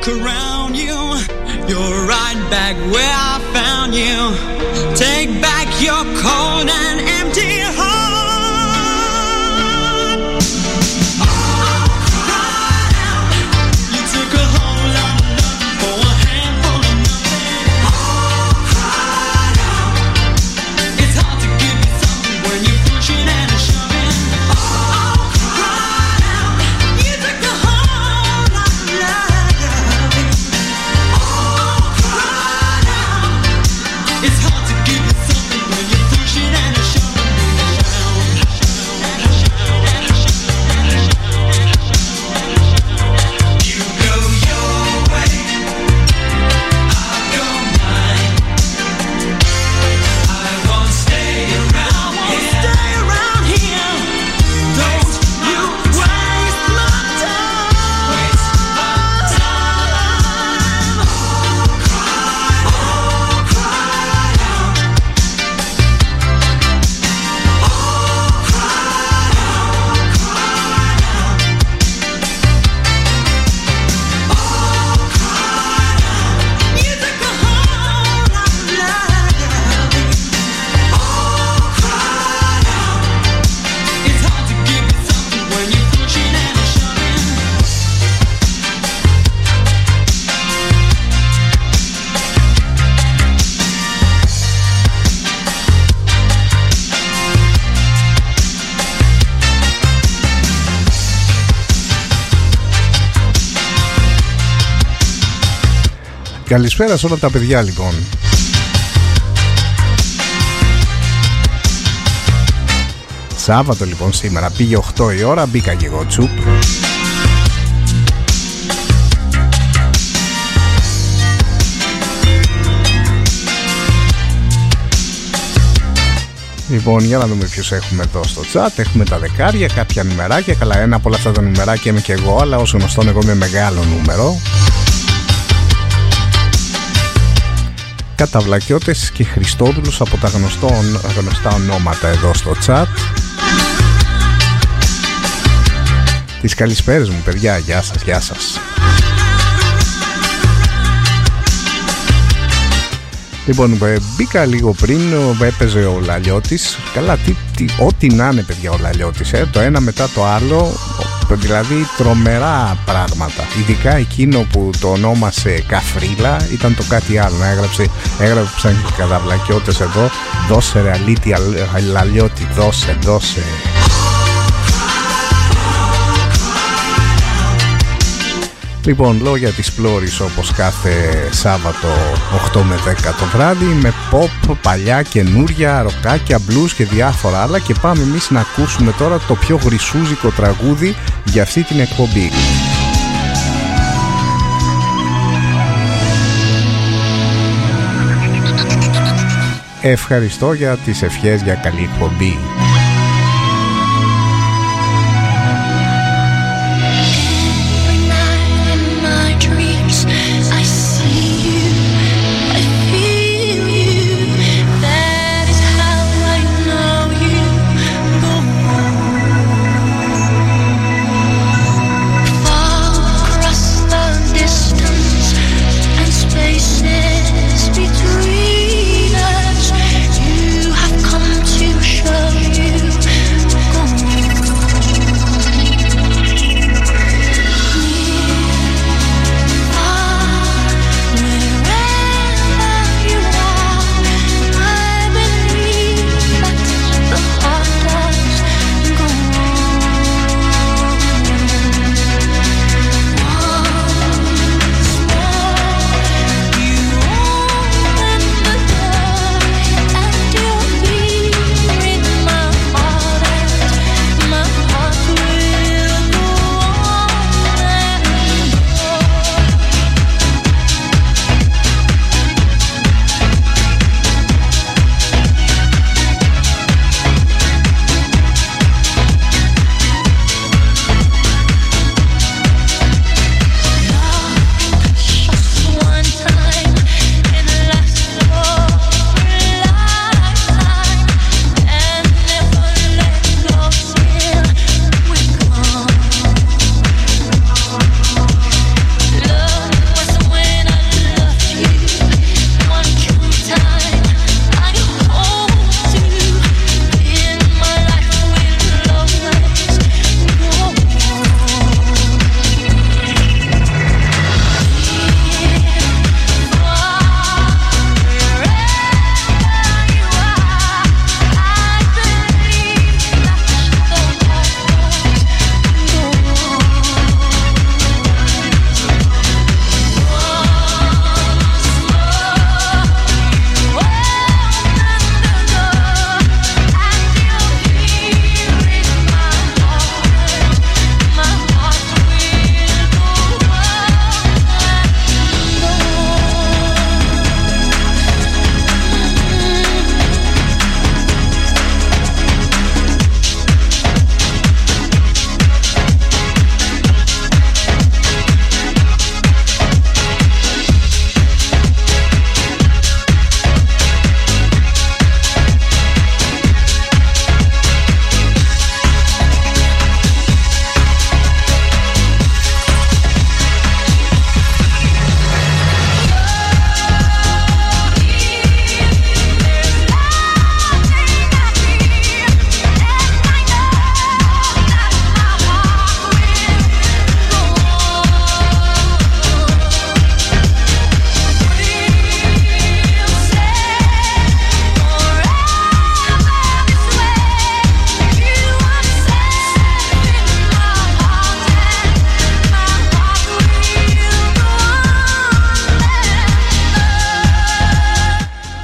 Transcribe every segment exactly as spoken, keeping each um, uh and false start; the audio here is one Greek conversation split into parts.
look around you, you're right back where I found you. Take back your cold and empty heart. Καλησπέρα σε όλα τα παιδιά λοιπόν. Σάββατο λοιπόν σήμερα, πήγε οκτώ η ώρα, μπήκα και εγώ τσουπ. Λοιπόν, για να δούμε ποιους έχουμε εδώ στο chat. Έχουμε τα δεκάρια, κάποια νούμεράκια. Καλά, ένα από όλα αυτά τα νούμεράκια είμαι και εγώ, αλλά όσο γνωστόν εγώ είμαι μεγάλο νούμερο. Καταβλακιώτες και Χριστόδουλους από τα γνωστό, γνωστά ονόματα εδώ στο chat. Τις καλησπέρες μου παιδιά, γεια σας, γεια σας. Λοιπόν, μπήκα λίγο πριν, έπαιζε ο Λαλιώτης. Καλά, τι, τι, ό,τι να είναι παιδιά ο Λαλιώτης, ε, το ένα μετά το άλλο. Δηλαδή τρομερά πράγματα. Ειδικά εκείνο που το ονόμασε Καφρίλα ήταν το κάτι άλλο. Έγραψε, έγραψαν και καταβλακιώτες εδώ. Δώσε ρε αλήτη, Λαλιώτη, δώσε, δώσε. Λοιπόν, λόγια της Πλώρης όπως κάθε Σάββατο οκτώ με δέκα το βράδυ, με pop, παλιά, καινούρια, ροκάκια, blues και διάφορα άλλα. Και πάμε εμείς να ακούσουμε τώρα το πιο γρυσούζικο τραγούδι για αυτή την εκπομπή. Ευχαριστώ για τις ευχές για καλή εκπομπή. Between us, you have come to show you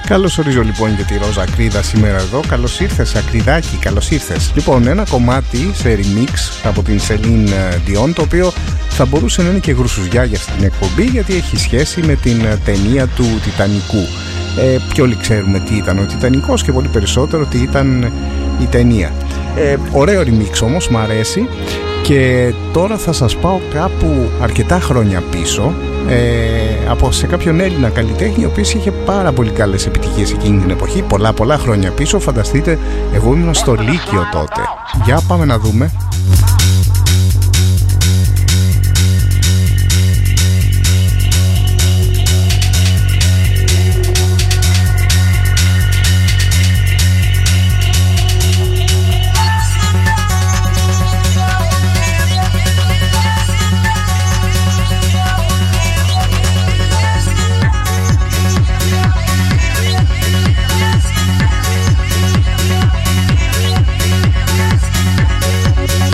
Καλώς ορίζω λοιπόν και τη Ρόζα Ακρίδα σήμερα εδώ. Καλώς ήρθες Ακριδάκι, καλώς ήρθες. Λοιπόν, ένα κομμάτι σε remix από την Celine Dion, το οποίο θα μπορούσε να είναι και γρουσουζιά για αυτή την εκπομπή, γιατί έχει σχέση με την ταινία του Τιτανικού. Ε, πιο όλοι ξέρουμε τι ήταν ο Τιτανικός και πολύ περισσότερο τι ήταν η ταινία. Ε, ωραίο remix όμως, μ' αρέσει. Και τώρα θα σας πάω κάπου αρκετά χρόνια πίσω, ε, από σε κάποιον Έλληνα καλλιτέχνη ο οποίος είχε πάρα πολύ καλές επιτυχίες εκείνη την εποχή, πολλά πολλά χρόνια πίσω. Φανταστείτε, εγώ ήμουν στο Λύκειο τότε. Για πάμε να δούμε. We'll be right back.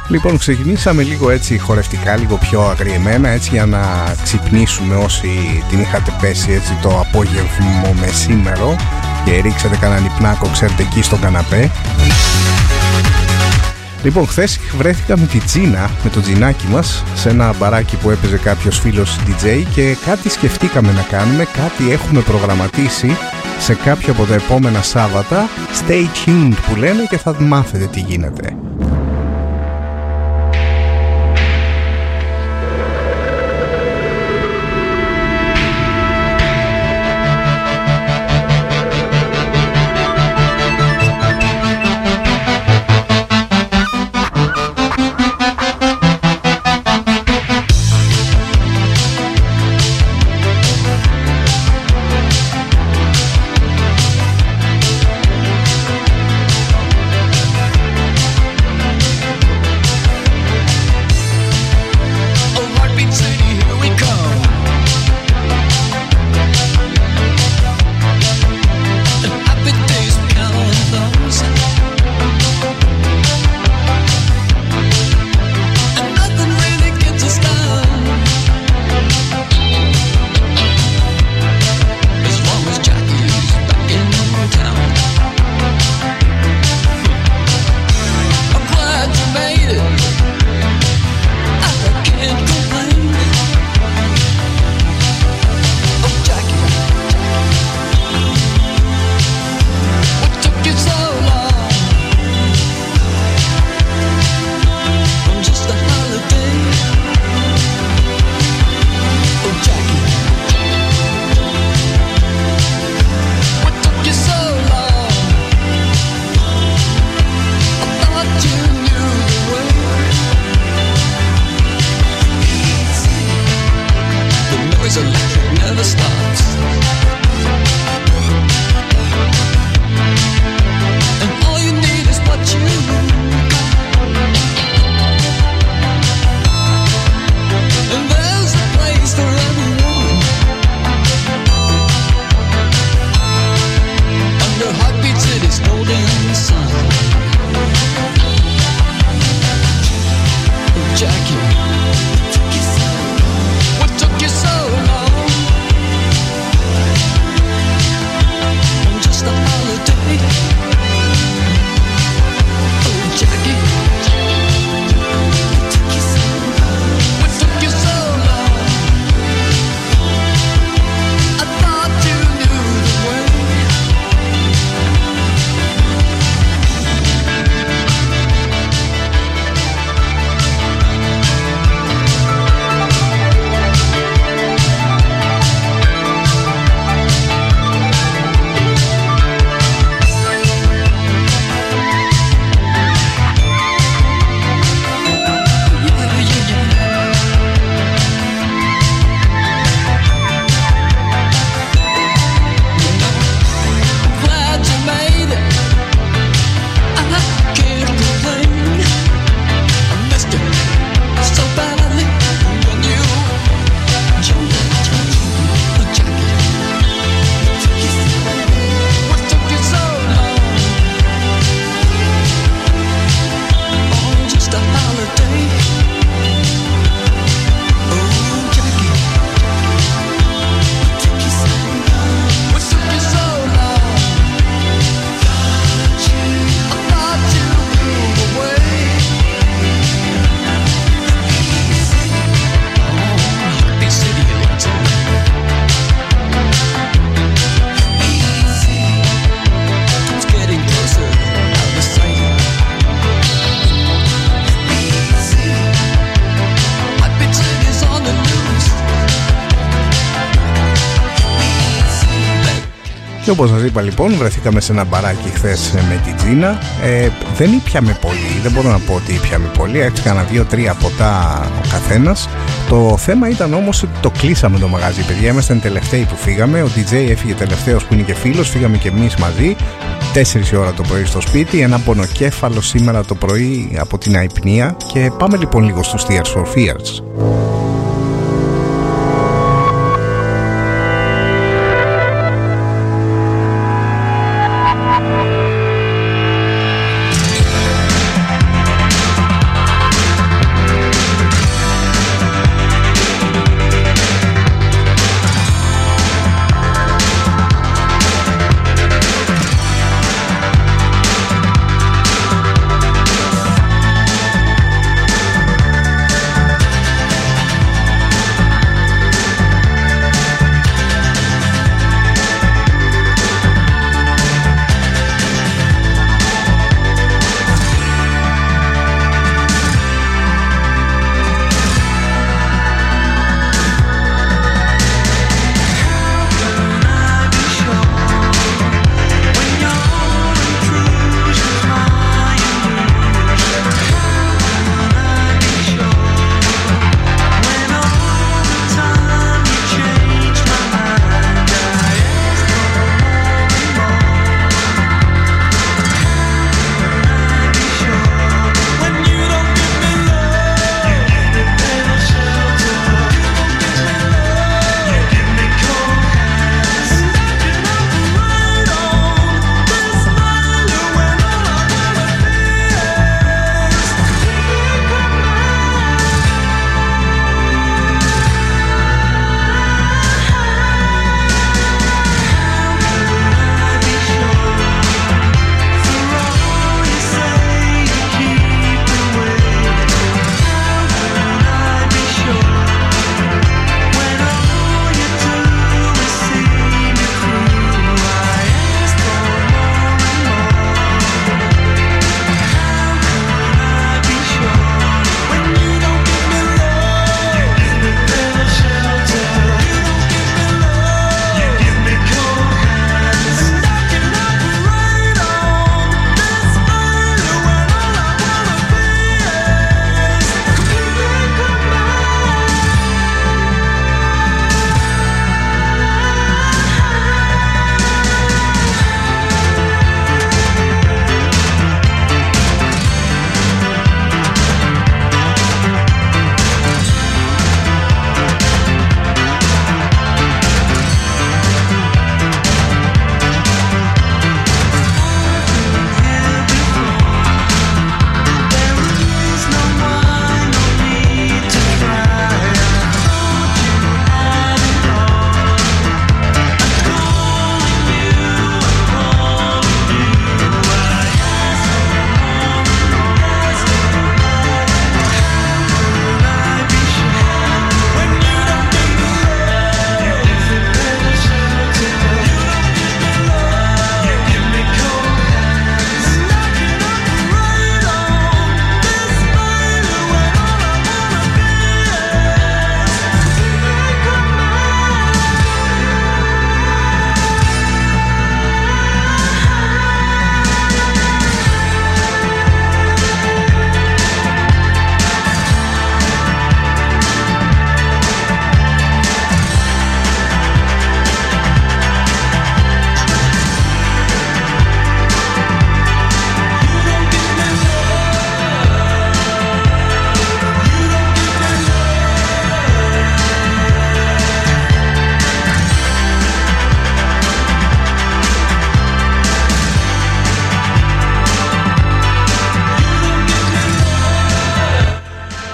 Λοιπόν, ξεκινήσαμε λίγο έτσι χορευτικά, λίγο πιο αγριεμένα, έτσι για να ξυπνήσουμε όσοι την είχατε πέσει έτσι το απόγευμα μεσήμερο και ρίξατε κανέναν υπνάκο, ξέρετε, εκεί στον καναπέ. Λοιπόν, χθες βρέθηκα με τη Τζίνα, με το τζινάκι μας, σε ένα μπαράκι που έπαιζε κάποιος φίλος ντι τζέι και κάτι σκεφτήκαμε να κάνουμε, κάτι έχουμε προγραμματίσει σε κάποιο από τα επόμενα Σάββατα. Stay tuned που λένε και θα μάθετε τι γίνεται. Και όπως σας είπα λοιπόν, βρεθήκαμε σε ένα μπαράκι χθες με την Τζίνα. ε, Δεν ήπιαμε πολύ, δεν μπορώ να πω ότι ήπιαμε πολύ. Έτσι κάνα δύο-τρία ποτά ο καθένας. Το θέμα ήταν όμως ότι το κλείσαμε το μαγαζί, παιδιά. Ήμασταν τελευταίοι που φύγαμε. Ο ντι τζέι έφυγε τελευταίος που είναι και φίλος. Φύγαμε και εμείς μαζί. Τέσσερις η ώρα το πρωί στο σπίτι. Ένα πονοκέφαλο σήμερα το πρωί από την αϊπνία. Και πάμε λοιπόν λίγο στους Tears for Fears.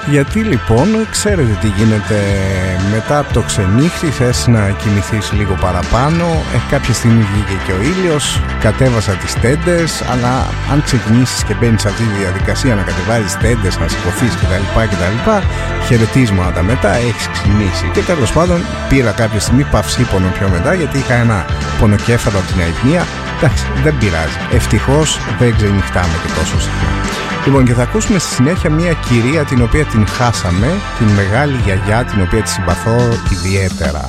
Γιατί λοιπόν, ξέρετε τι γίνεται μετά από το ξενύχτη, θες να κοιμηθείς λίγο παραπάνω, ε, κάποια στιγμή βγήκε και ο ήλιος, κατέβασα τις τέντες, αλλά αν ξεκινήσεις και μπαίνεις σε αυτή τη διαδικασία να κατεβάζεις τέντες, να σηκωθείς κτλ, κτλ, χαιρετίσματα μετά, έχεις ξυπνήσει. Και τέλος πάντων πήρα κάποια στιγμή παυσίπονο πιο μετά, γιατί είχα ένα πονοκέφαλο από την αϊπνία. Εντάξει, δεν πειράζει, ευτυχώς δεν ξενυχτάμε και τόσο συχνά. Λοιπόν, και θα ακούσουμε στη συνέχεια μια κυρία την οποία την χάσαμε, την μεγάλη γιαγιά, την οποία τη συμπαθώ ιδιαίτερα.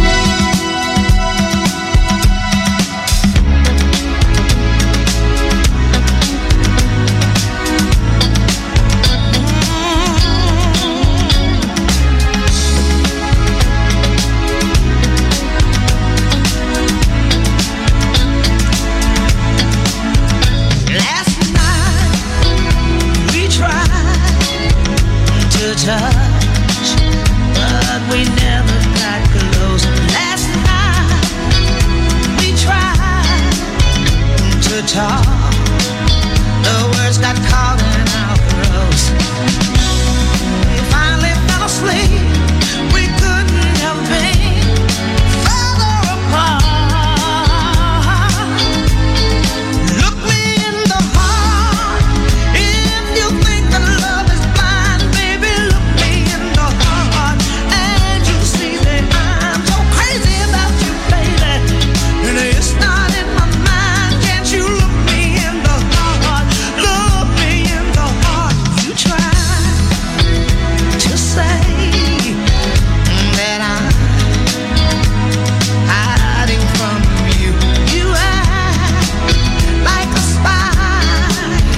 Touch, but we never got close. Last night we tried to talk, the words got caught in our throats. We finally fell asleep. We couldn't have been further apart. Look me in the heart if you think that love is blind, baby. Look me in the heart and you see that I'm so crazy about you, baby. And it's not in my mind. Can't you look me in the heart? Look me in the heart. You try to say that I'm hiding from you. You act like a spy,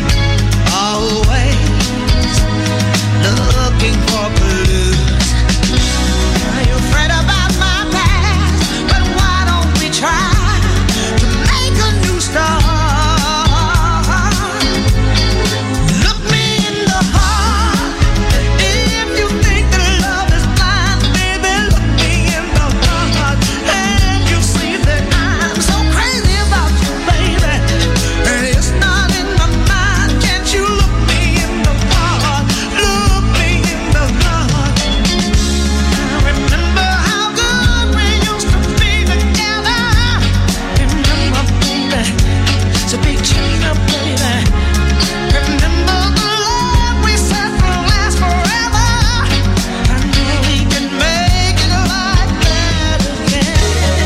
always looking for clues. You're afraid about my past, but why don't we try to make a new start? Look me in the heart if you think that love is blind, baby. Look me in the heart and you see that I'm so crazy about you, baby. And it's not in my mind. Can't you look me in the heart? Look me in the heart. Remember how good we used to be together. Remember, baby, it's a big change up, baby. Remember the love we said will last forever. I know we can make it like that again.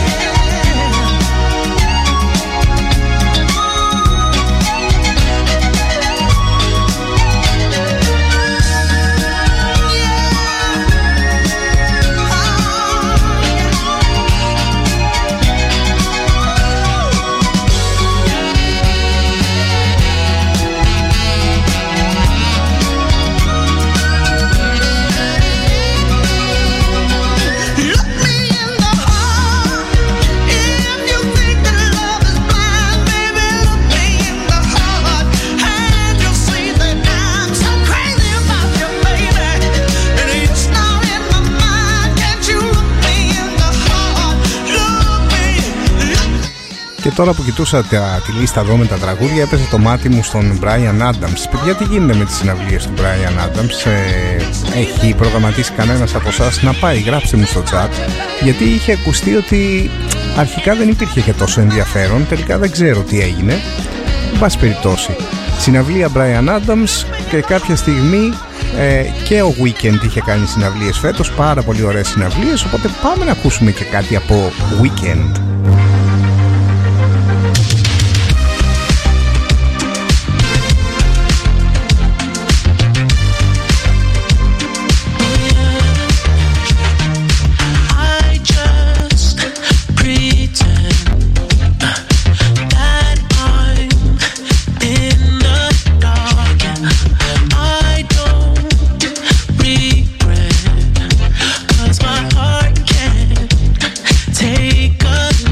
Look me in the heart if you think that love is blind, baby. Look me in the heart and you'll see that I'm so crazy about you, baby. And it's not in my mind. Can't you look me in the heart? Look me, look me. Και τώρα που κοιτούσα τα, τη λίστα εδώ με τα τραγούδια, έπεσε το μάτι μου στον Bryan Adams. Παιδιά, τι γίνεται με τις συναυλίες του Bryan Adams? Ε, έχει προγραμματίσει κανένας από εσάς να πάει? Γράψτε μου στο chat, γιατί είχε ακουστεί ότι αρχικά δεν υπήρχε και τόσο ενδιαφέρον. Τελικά δεν ξέρω τι έγινε. Εν πάση περιπτώσει, συναυλία Bryan Adams, και κάποια στιγμή ε, και ο Weekend είχε κάνει συναυλίες φέτος, πάρα πολύ ωραίες συναυλίες, οπότε πάμε να ακούσουμε και κάτι από Weekend. I just pretend that I'm in the dark. I don't regret, 'cause my heart can't take a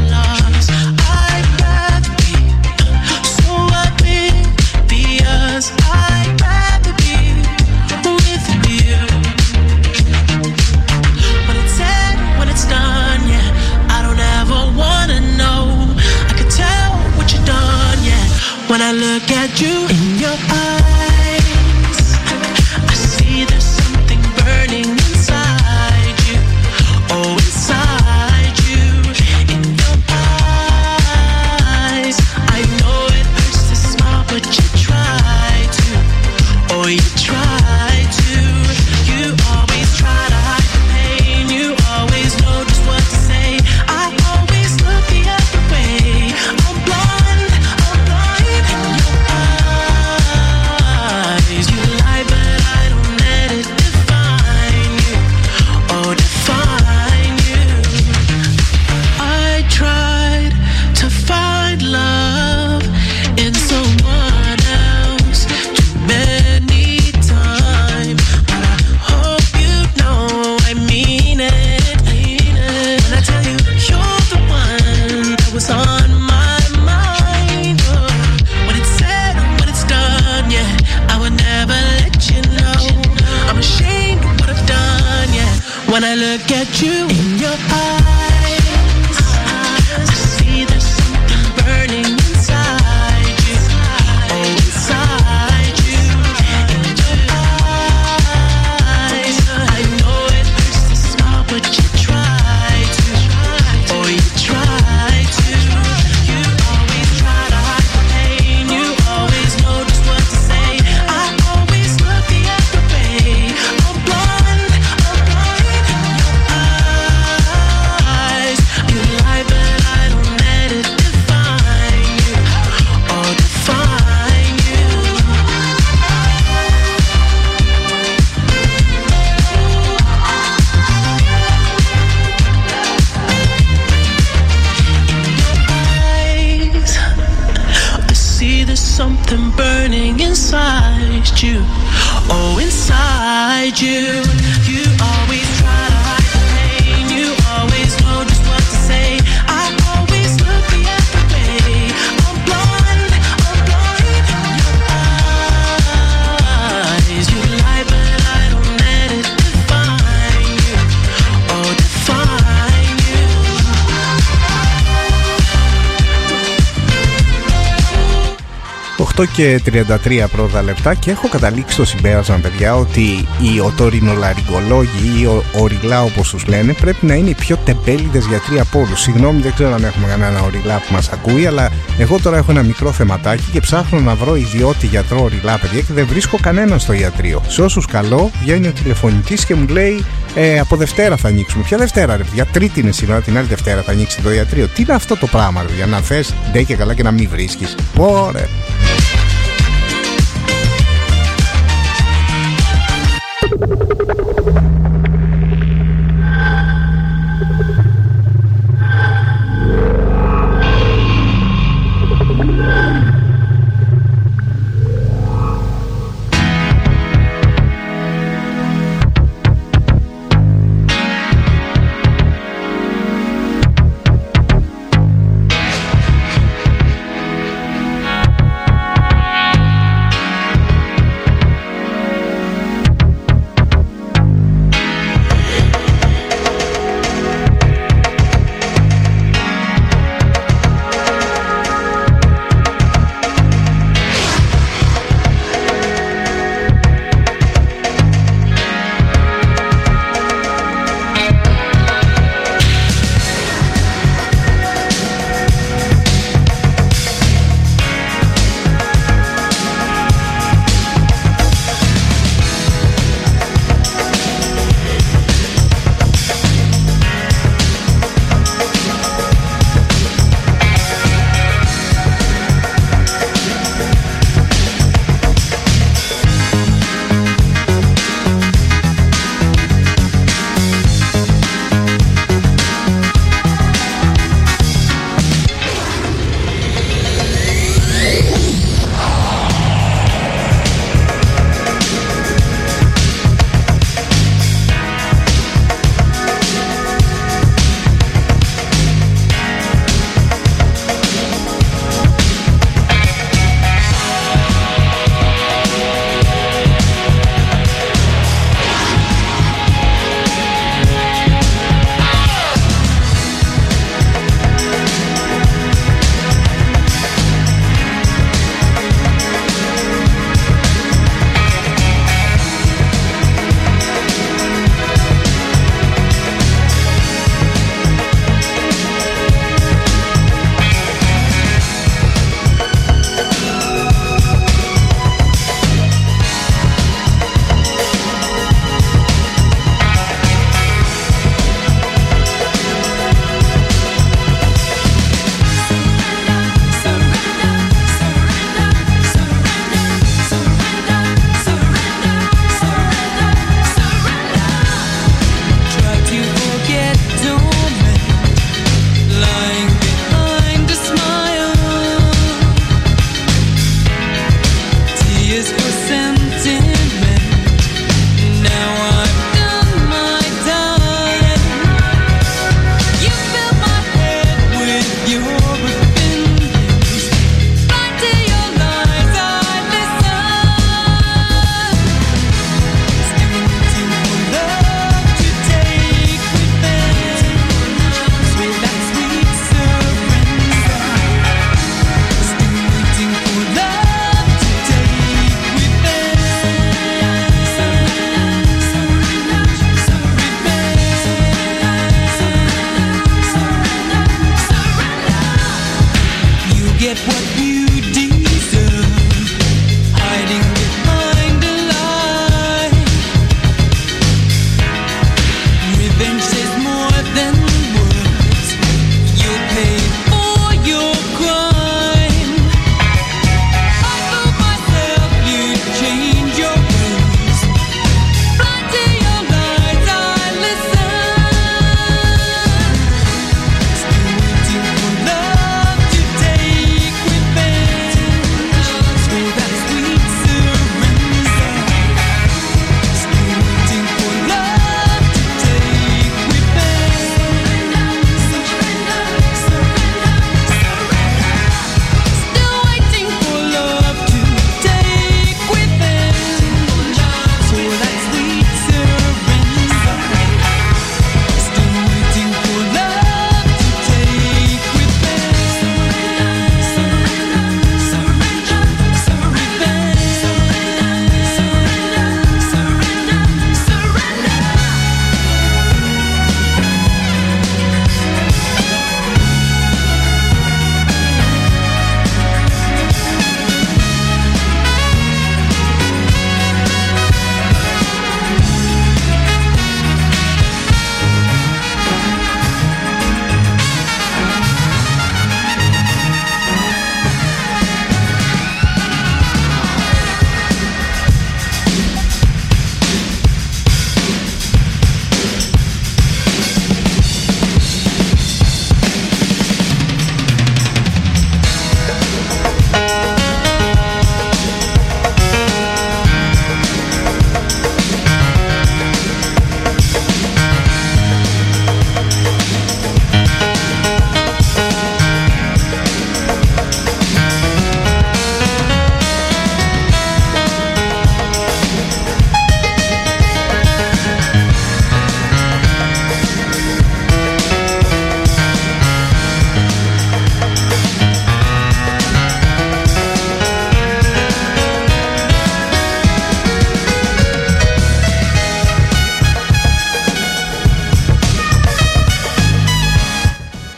When I look at you in your eyes, I see there's something burning inside you. Oh, inside you. In your eyes, I know it hurts to smile, but you try to. Oh, you try to. You always try to hide the pain. You always know just what to say. I always look the other way. I'm blind, I'm blind. Eyes, you lie, but I don't let it define you. Or define you. Eyes, I see there's something burning inside you. Oh, inside you. You always try to hide the pain. You always know just what to say. I always look the other way. I'm blind, I'm blind. Your eyes, you lie, but I don't let it define you. Oh, define you. οκτώ και τριάντα τρία πρώτα λεπτά και έχω καταλήξει στο συμπέρασμα, παιδιά, ότι οι οτορινολαριγκολόγοι ή ο οριλά όπως τους λένε πρέπει να είναι οι πιο τεμπέληδες γιατροί από όλους. Συγγνώμη, δεν ξέρω αν έχουμε κανένα οριλά που μας ακούει, αλλά εγώ τώρα έχω ένα μικρό θεματάκι και ψάχνω να βρω ιδιώτη γιατρό οριλά, παιδιά, και δεν βρίσκω κανέναν στο ιατρείο. Σε όσους καλώ, βγαίνει ο τηλεφωνητής και μου λέει ε, από Δευτέρα θα ανοίξουμε. Ποια Δευτέρα, ρε παιδιά? Τρίτη είναι σήμερα, την άλλη Δευτέρα θα ανοίξει το ιατρείο. Τι είναι αυτό το πράγμα, ρε παιδιά? Να θες ντε και καλά και να μην βρίσκεις. Πόρε.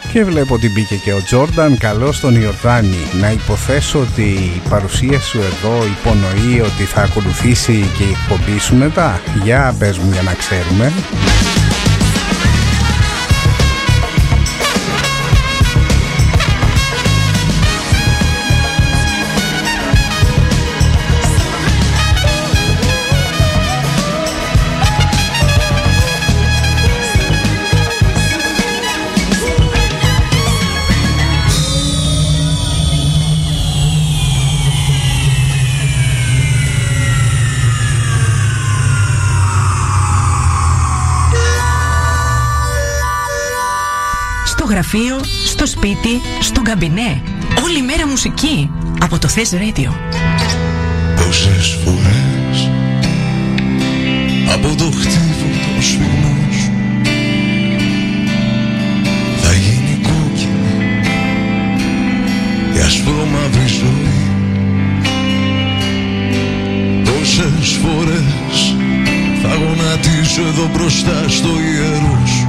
Και βλέπω ότι μπήκε και ο Τζόρνταν. Καλώς τον Ιορδάνη. Να υποθέσω ότι η παρουσία σου εδώ υπονοεί ότι θα ακολουθήσει και η εκπομπή σου μετά. Για πες μου για να ξέρουμε. Γραφείο, στο σπίτι, στο καμπινέ. Όλη μέρα μουσική. Από το Θες Radio. Πόσες φορές από το χτύπο το σφιγμός θα γίνει κόκκινη η ασπρόμαυρη ζωή. Πόσες φορές θα γονατίσω εδώ μπροστά στο ιερό σου,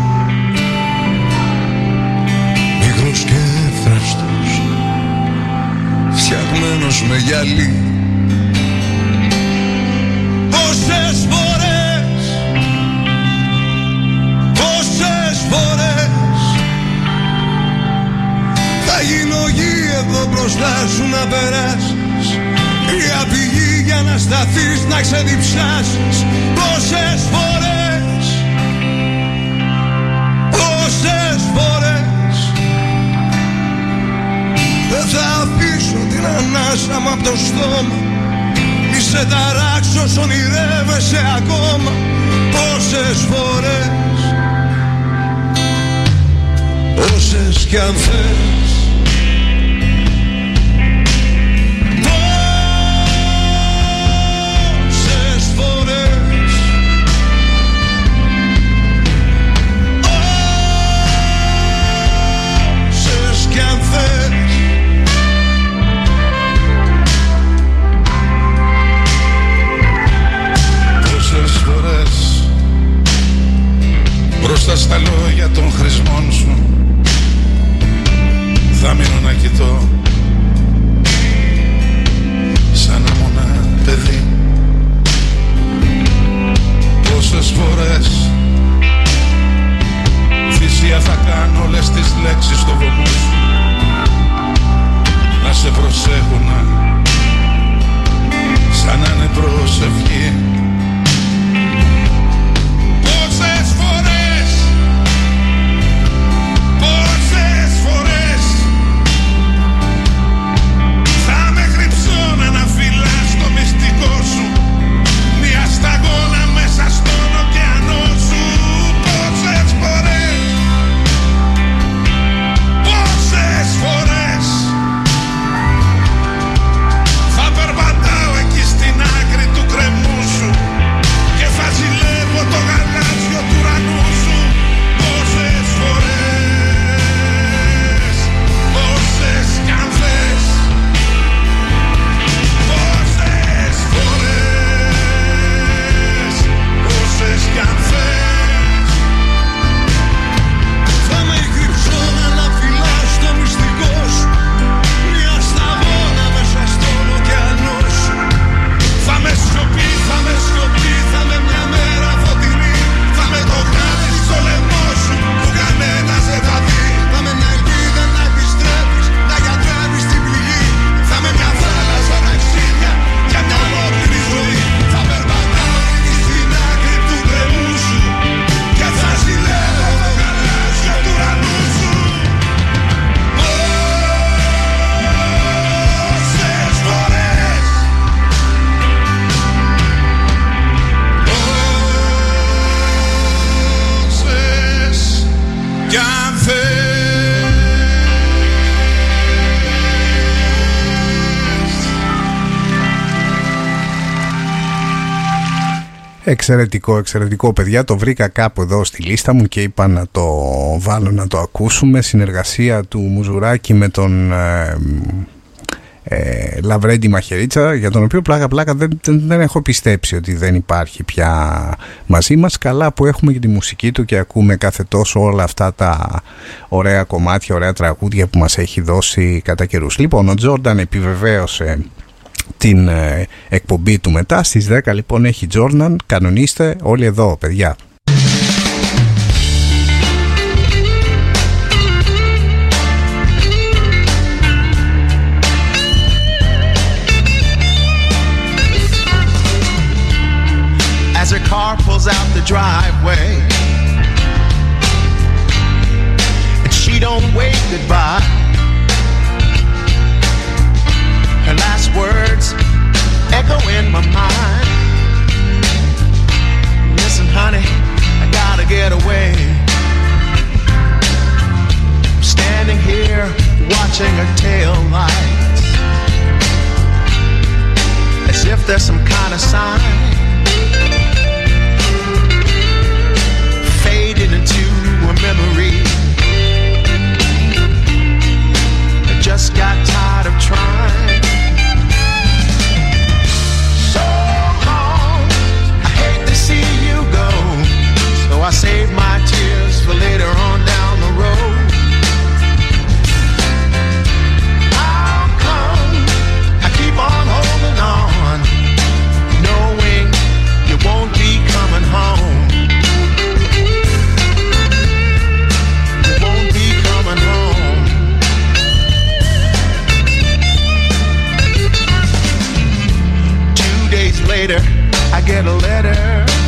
μικρός και εύθραυστος, φτιαγμένος με γυαλί. Πόσες φορές, πόσες φορές θα γίνω γη εδώ μπροστά σου να περάσεις, κρύα πηγή για να σταθείς, να ξεδιψάσεις. Πόσες φορές, πόσες φορές δεν θα αφήσω την ανάσα μου απ' το στόμα, μη σε ταράξω σ' ονειρεύεσαι ακόμα. Πόσες φορές, όσες κι αν θες. Πόσες φορές, όσες κι αν θες. Μπροστά στα λόγια των χρησμών σου θα μείνω να κοιτώ σαν να μόνα παιδί. Πόσες φορές θυσία θα κάνω όλες τις λέξεις στο βωμό σου, να σε προσέχουνε σαν να είναι προσευχή. Πόσες φορές, πόσες φορές θα με κρυψώνα να φυλάς το μυστικό σου, μια σταγόνα μέσα στον ωκεανό σου. Πόσες φορές, πόσες φορές θα περπατάω εκεί στην άκρη του κρεμού σου και θα ζηλεύω το γαλάζιο του ουρανού σου. Πόσες φορές, πόσες κι αν θες. Πόσες φορές, πόσες κι αν θες. Θα με κρυψώνα να φυλάς το μυστικό σου, μια σταγόνα μέσα στον ωκεανό σου. Θα με σιωπή, θα με σιωπή, θα με μια μέρα φωτεινή, θα με το κάτι στο λαιμό σου που κανένας δεν θα δει. Θα με μια ελπίδα να επιστρέφεις, να γιατρεύεις την πληγή. Θα με μια θάλασσα ταξίδια για μια ολόκληρη ζωή. Θα περπατάω εκεί στην άκρη του κρεμού σου και θα ζηλεύω το γαλάζιο του ουρανού σου. Πόσες φορές, πόσες κι αν θες. Εξαιρετικό, εξαιρετικό παιδιά. Το βρήκα κάπου εδώ στη λίστα μου και είπα να το βάλω να το ακούσουμε. Συνεργασία του Μουζουράκη με τον ε, ε, Λαβρέντι Μαχαιρίτσα, για τον οποίο πλάκα πλάκα δεν, δεν, δεν έχω πιστέψει ότι δεν υπάρχει πια μαζί μας. Καλά που έχουμε και τη μουσική του και ακούμε κάθε τόσο όλα αυτά τα ωραία κομμάτια, ωραία τραγούδια που μας έχει δώσει κατά καιρούς. Λοιπόν, ο Τζόρνταν επιβεβαίωσε την ε, εκπομπή του μετά. Στις δέκα λοιπόν έχει Τζόρνταν. Κανονίστε όλοι εδώ, παιδιά. As her car pulls out the driveway and she don't wave goodbye, her last words echo in my mind. Listen, honey, I gotta get away. I'm standing here watching her tail lights, as if there's some kind of sign. Faded into a memory. I just got tired of trying. So long, I hate to see you go, so I save my tears for later on down the road. How come I keep on holding on, knowing you won't be coming home? You won't be coming home. Two days later, I get a letter,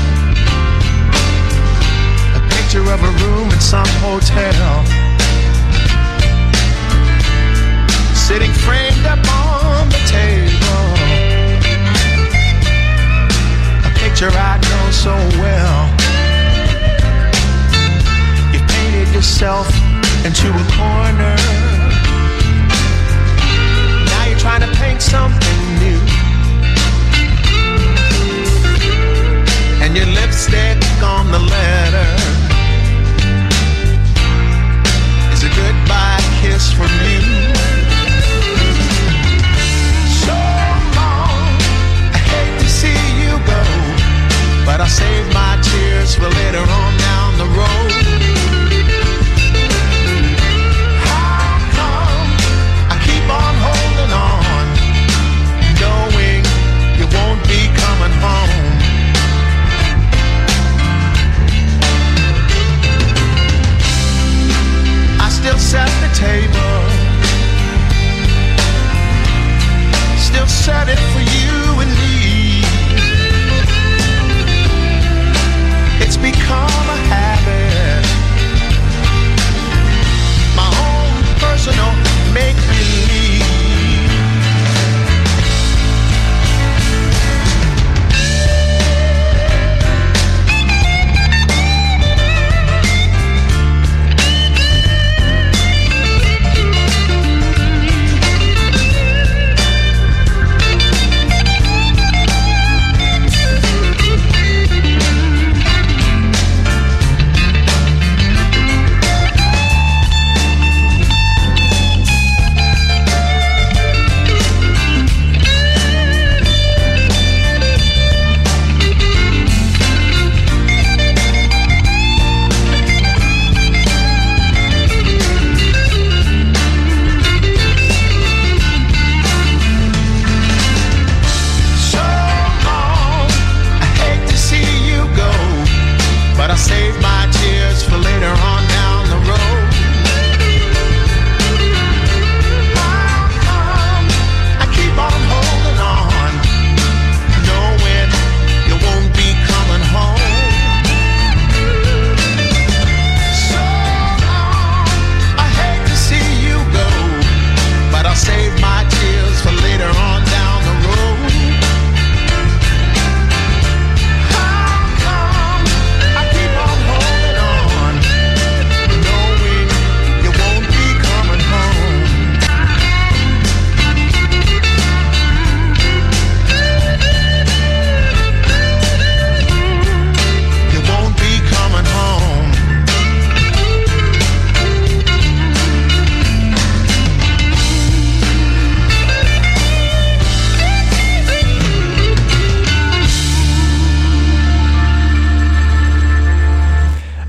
a picture of a room in some hotel, sitting framed up on the table, a picture I know so well. You've painted yourself into a corner, now you're trying to paint something new, and your lipstick on the letter is a goodbye kiss from you. So long, I hate to see you go, but I'll save my tears for later on down the road. How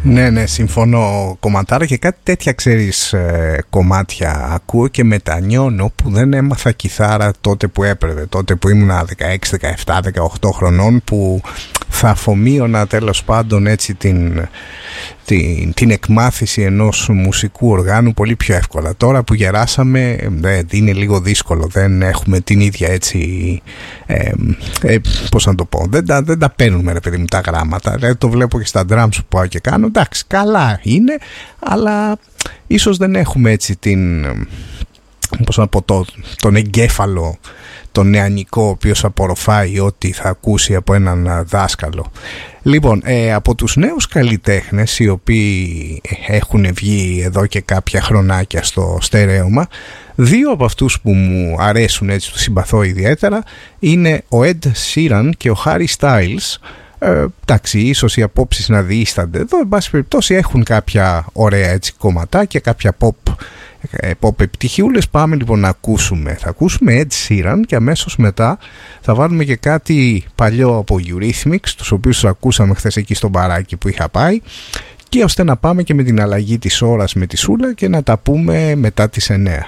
Ναι, ναι, συμφωνώ κομματάρα και κάτι τέτοια ξέρεις ε, κομμάτια ακούω και μετανιώνω που δεν έμαθα κιθάρα τότε που έπρεπε, τότε που ήμουν δεκαέξι, δεκαεπτά, δεκαοκτώ χρονών, που θα αφομοίωνα τέλος πάντων έτσι την, την, την εκμάθηση ενός μουσικού οργάνου πολύ πιο εύκολα. Τώρα που γεράσαμε ε, είναι λίγο δύσκολο, δεν έχουμε την ίδια έτσι ε, ε, πώς να το πω, δεν τα, δεν τα παίρνουμε ρε παιδί μου τα γράμματα, δηλαδή το βλέπω και στα drums που πάω και κάνω, εντάξει καλά είναι, αλλά ίσως δεν έχουμε έτσι την, πώς να πω, το, τον εγκέφαλο τον νεανικό ο οποίος απορροφάει ό,τι θα ακούσει από έναν δάσκαλο. Λοιπόν, ε, από τους νέους καλλιτέχνες οι οποίοι έχουν βγει εδώ και κάποια χρονάκια στο στερέωμα, δύο από αυτούς που μου αρέσουν, έτσι τους συμπαθώ ιδιαίτερα, είναι ο Ed Sheeran και ο Harry Styles. Ε, εντάξει, ίσως οι απόψεις να διείστανται εδώ, εν πάση περιπτώσει έχουν κάποια ωραία έτσι κομματάκια, κάποια pop, ε, pop επιτυχιούλες. Πάμε λοιπόν να ακούσουμε, θα ακούσουμε Ed Sheeran και αμέσως μετά θα βάλουμε και κάτι παλιό από Eurythmics, τους οποίους τους ακούσαμε χθες εκεί στο μπαράκι που είχα πάει, και ώστε να πάμε και με την αλλαγή της ώρας με τη Σούλα και να τα πούμε μετά τις εννέα.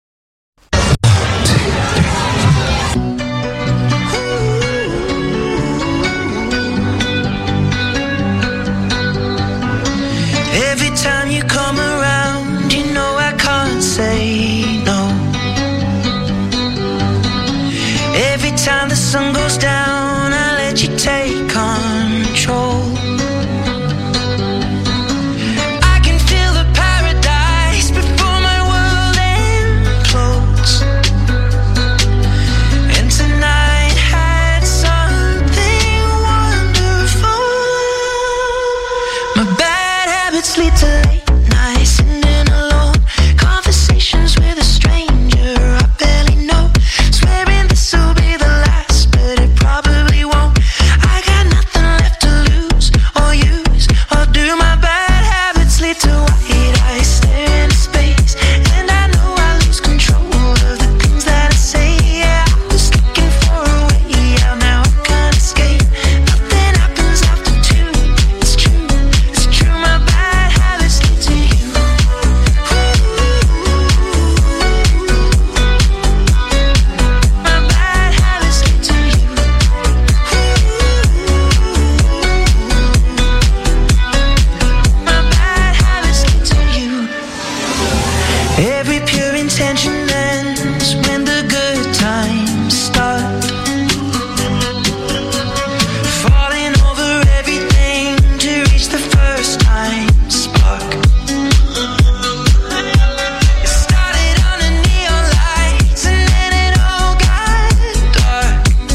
Time the sun goes down, I let you take control. I can feel the paradise before my world implodes. And tonight had something wonderful. My bad habits lead to late nights sitting alone, conversations with a stranger I barely know, swearing this will be the last, but it probably won't. I got nothing left to lose or use or do. My bad habits lead to white eyes stare into space, and I know I lose control of the things that I say. Yeah, I was looking for a way out, now I can't escape. Nothing happens after two. It's true, it's true. My bad habits lead to you. My bad habits lead to you. My bad habits lead to you. Every pure intention ends when the good times start. Falling over everything to reach the first time spark. It started under neon lights and then it all got dark.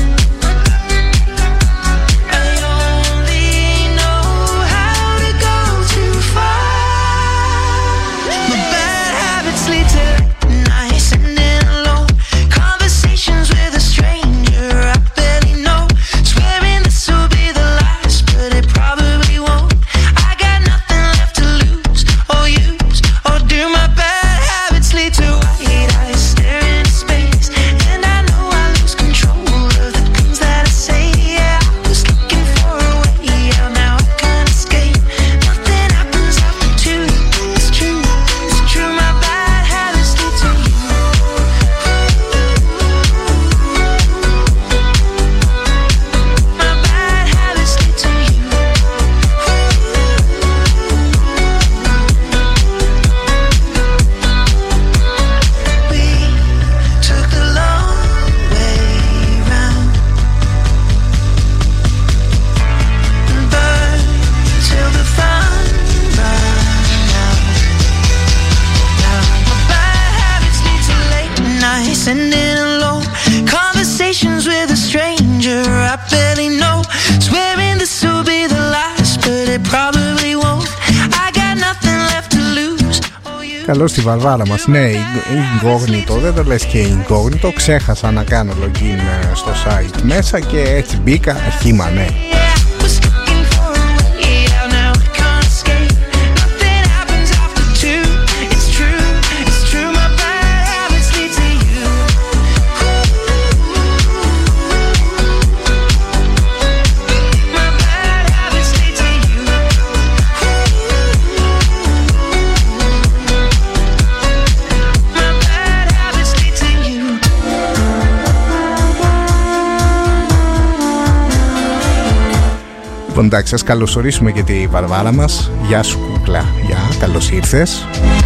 I only know how to go too far. My bad habits lead to nights sitting alone, conversations with a stranger I barely know, swearing this will be the last, but it probably won't. I got nothing left to lose or use or do. My bad habits lead to white eyes stare into space, and I know I lose control of the things that I say. Yeah, I was looking for a way out, now I can't escape. Nothing happens after two. It's true, it's true. My bad habits lead to you. My bad habits lead to you. We took the long way round and burned till the fun ran out. Now my bad habits lead to late nights sitting alone, conversations with a stranger I barely know, swearing this will be the last, but it probably won't. I got nothing left to lose or use. Καλώς τη βαρβάρα μας. Ναι, incognito, δεν το λες και incognito. Ξέχασα να κάνω login ε, στο site μέσα και έτσι μπήκα, χύμα, ναι. Yeah, was looking for a way out, now I can't escape. Nothing happens after two. It's true, it's true. My bad habits lead to you. My bad habits lead to you. Λοιπόν, εντάξει, ας καλωσορίσουμε και τη Βαρβάρα μας. Γεια σου κούκλα, γεια, καλώς ήρθες.